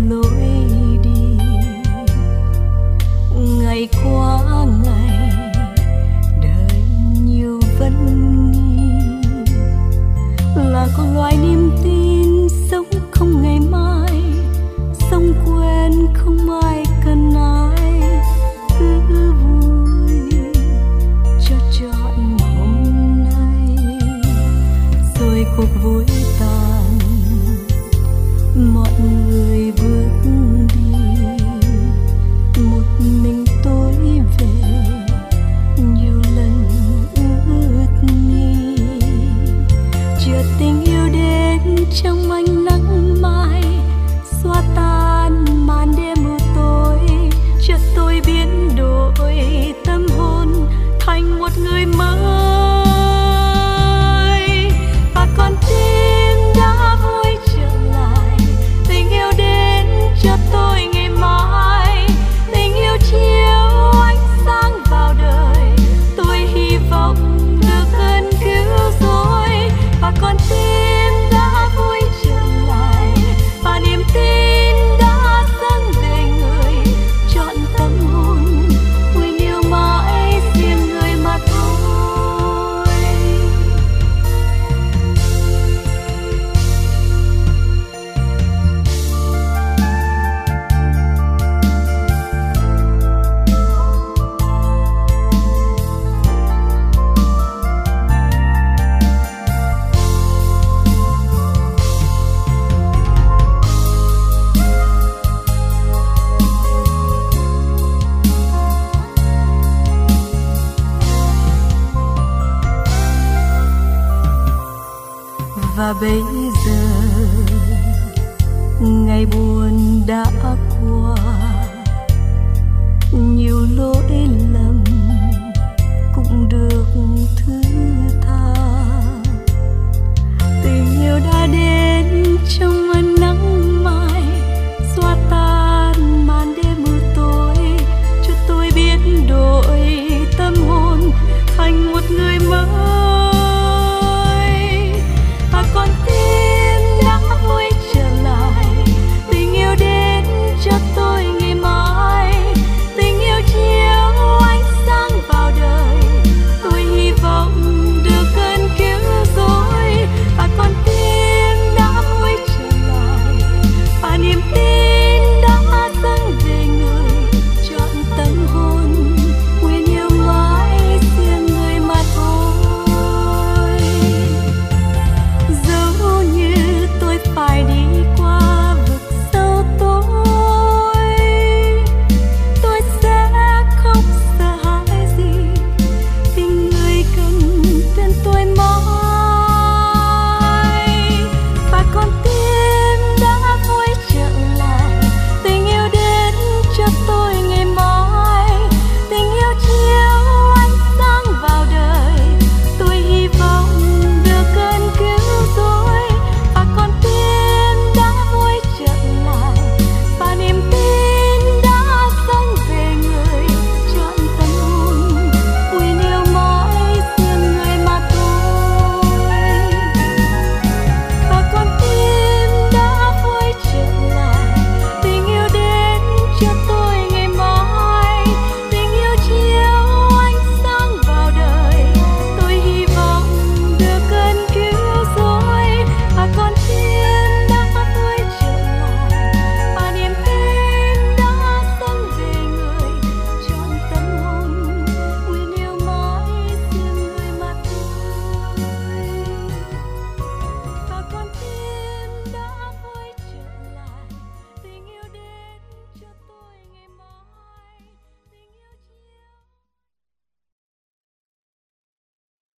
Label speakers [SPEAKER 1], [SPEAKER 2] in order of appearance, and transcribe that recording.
[SPEAKER 1] lối đi. Ngày qua ngày đời nhiều vấn nghi, là có loài niềm tin sống không ngày mai, sống quên không ai cần ai, cứ vui cho trọn hôm nay. Rồi cuộc vui tàn, mọi người bước đi, một mình tôi về nhiều lần ước nghi. Chợt tình yêu đến trong ánh nắng mai, xóa tan màn đêm mù tối. Chợt tôi biến đổi tâm hồn thành một người mới, và con tim đã vui trở lại. Tình yêu đến cho tôi ngày mai, tình yêu chiếu ánh sáng vào đời. Tôi hy vọng được gần cứu rỗi, và con tim đã vui trở lại, và niềm tin đã dâng về người. Chọn tâm hồn nguyện yêu mãi riêng người mà thôi. Và bây giờ ngày buồn đã qua, nhiều lỗi lầm cũng được thứ tha. Tình yêu đã đến trong